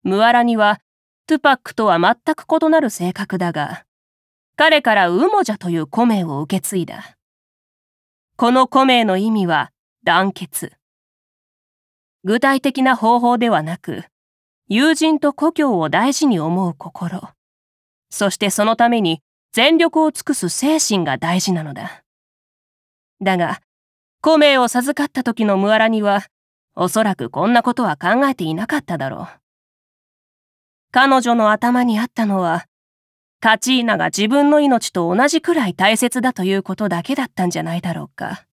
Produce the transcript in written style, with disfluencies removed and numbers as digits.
ムアラニはトゥパックとは全く異なる性格だが、彼からウモジャという古名を受け継いだ。この古名の意味は団結。具体的な方法ではなく、友人と故郷を大事に思う心、そしてそのために全力を尽くす精神が大事なのだ。だが、古名を授かった時のムアラニは、おそらくこんなことは考えていなかっただろう。彼女の頭にあったのは、カチーナが自分の命と同じくらい大切だということだけだったんじゃないだろうか。